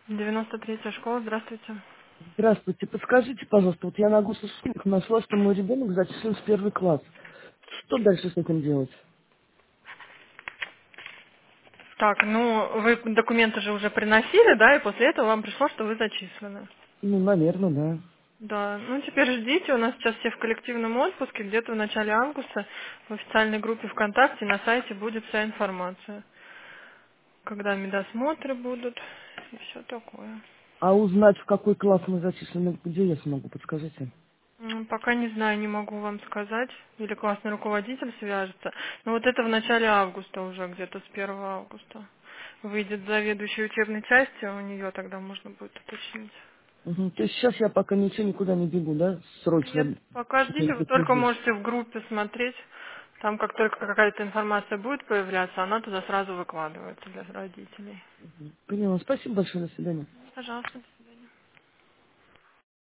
93-я школа, здравствуйте. Здравствуйте, подскажите, пожалуйста, вот я на госуслугах нашла, что мой ребенок зачислен в первый класс. Что дальше с этим делать? Так, ну, вы документы же уже приносили, да, и после этого вам пришло, что вы зачислены. Ну, наверное, да. Да, ну теперь ждите, у нас сейчас все в коллективном отпуске, где-то в начале августа в официальной группе ВКонтакте на сайте будет вся информация, когда медосмотры будут и все такое. А узнать, в какой класс мы зачислены, где я смогу, подскажите? Пока не знаю, не могу вам сказать, или классный руководитель свяжется, но вот это в начале августа уже, где-то с 1 августа. Выйдет заведующей учебной части, у нее тогда можно будет уточнить. Мгм. То есть сейчас я пока ничего никуда не бегу, да? Нет, Срочно пока не ждите, вы только предупредил. можете в группе смотреть. Там как только какая-то информация будет появляться, она туда сразу выкладывается для родителей. Поняла. Спасибо большое, до свидания. Пожалуйста.